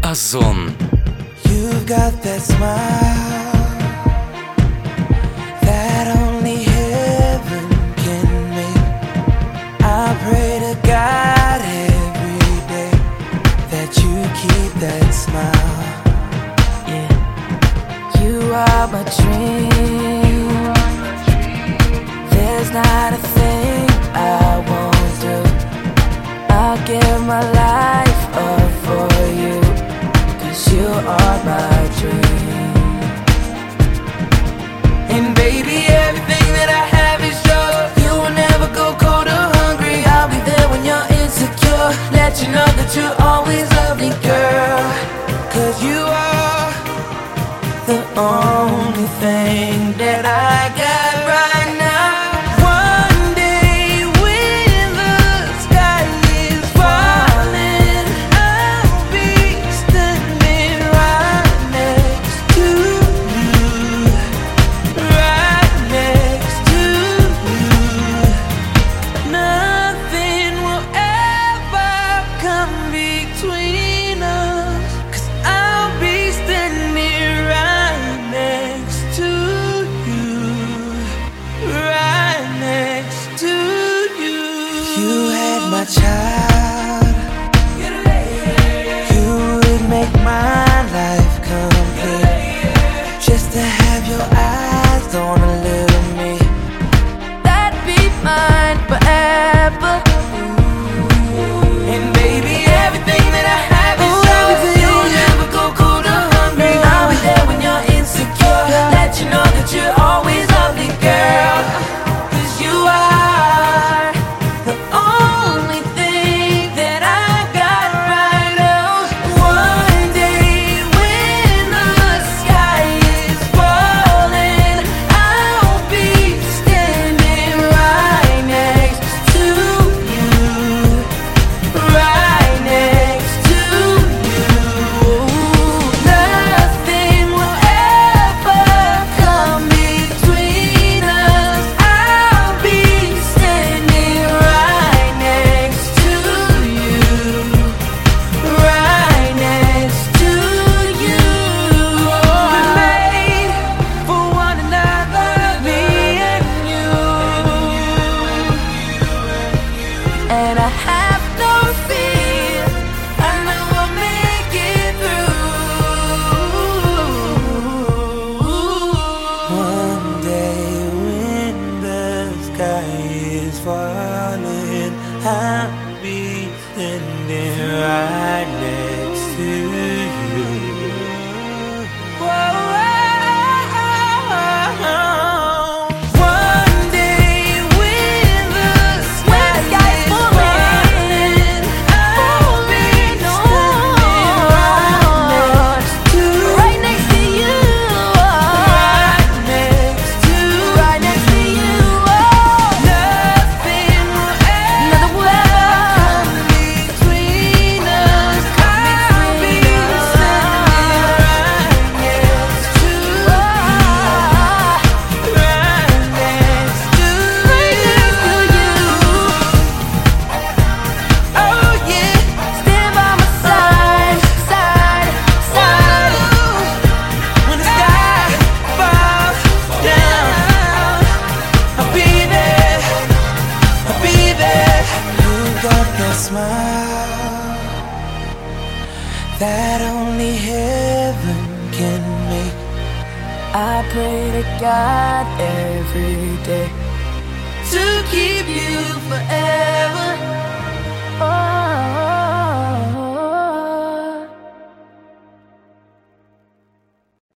Ozon. You've got that smile that only heaven can make. I pray to God every day that you keep that smile. Yeah, you are my dream. There's not a thing I won't do. I'll give my life up for you, 'cause you are my dream. And baby, everything that I have is yours. You will never go cold or hungry. I'll be there when you're insecure. Let you know that you're always lovely, girl. 'Cause you are the only thing that I got right now. One day when the sky is falling, I'll be standing right next to you, right next to you. Nothing will ever come between us, 'cause I'll be standing right next to you, right next to you. You had my child, you would make my life complete. Just to have your eyes on a little me, That'd be mine forever. and baby, everything that I have is yours. You'll never go cold or hungry. I'll be there when you're insecure. Let you know that you're always lovely, girl. 'Cause you are the only thing that I got right now. One day when the sky is falling, I'll be standing right next to you, right next to you. Nothing will ever come between us. I'll be standing right next to you, right next to you. We're made for one another, me and you. And I have no fear, I know I'll make it through. One day when the sky is falling, I'll be standing right next to you. Whoa. One day when the sky is falling, I'll be standing right next to you. Right next to you, Right next to right next to you. Nothing will Nothing will ever ever come between us. I'll be standing right next to you, right next to you. Oh yeah, Stand by my side, side, side. when the sky falls down, I'll be there, I'll be there. You got that smile that only heaven can make. I pray to God every day To keep you forever.